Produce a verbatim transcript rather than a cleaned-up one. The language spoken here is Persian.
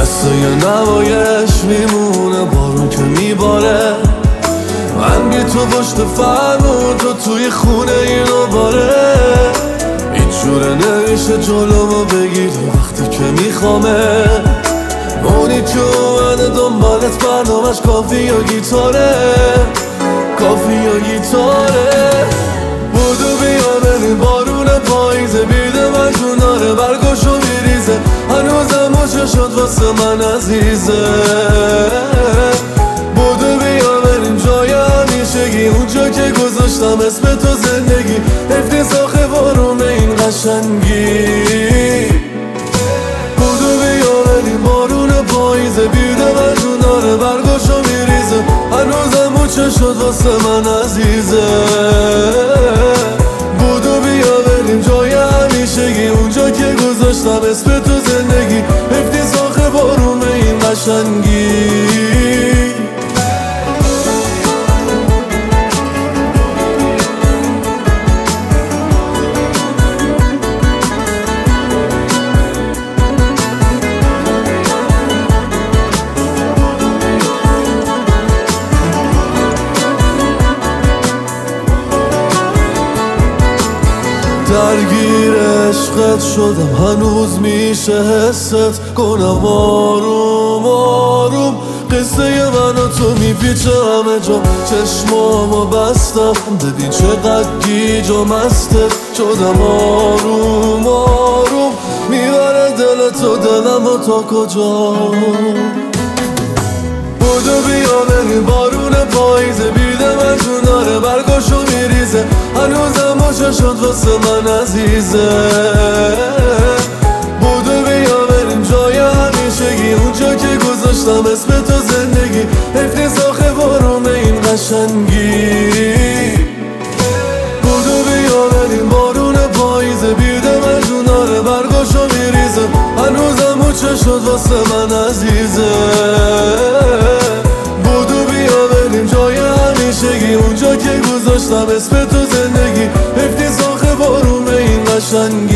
قصه نمایش میمونه بارون که میباره، من بی تو پشت فرمون تو توی خونه اینو باره. هیچ جوره نمیشه جلومو بگیری وقتی که میخوامه، اونی که اومده دنبالت برنامش کافی یا گیتاره، کافی یا گیتاره. بودو بیا بریم بارون پاییزه، بیده من جوناره برگاشو میریزه، هنوزم موچه شد واسه من عزیزه. بودو بیا بریم جای همیشگی، اونجا که گذاشتم اسم تو زندگی، افتضاح بارون این قشنگی. بودو بیا بریم بارون پاییزه، بیده من جوناره برگاشو میریزه، هنوزم موچه شد واسه من عزیزه. بودو بیا بریم جای همیشگی، اونجا که گذاشتم اسم تو زندگی، افتضاح بارون این قشنگی. درگیر عشقت شدم هنوز میشه حست کنم آروم آروم، قصه من و تو میپیچه همه جا، چشمامو بستم ببین چقدر گیج و مستت شدم. آروم آروم میبره دل تو دلمو تا کجا. بودو بیا بریم بارون پاییزه، بیده من جوناره برگاشو میریزه، هنوزم موچه شد واسه من عزیزه. بودو بیا بریم جای همیشگی، اونجا که گذاشتم اسم تو زندگی، افتضاح بارون این قشنگی. بودو بیا بریم بارون پاییزه، بیده من جوناره برگاشو میریزه، هنوزم موچه شد واسه من عزیزه. بودو بیا بریم جای همیشگی، اونجا که گذاشتم اسم تو زندگی، افتضاح بارون این قشنگی.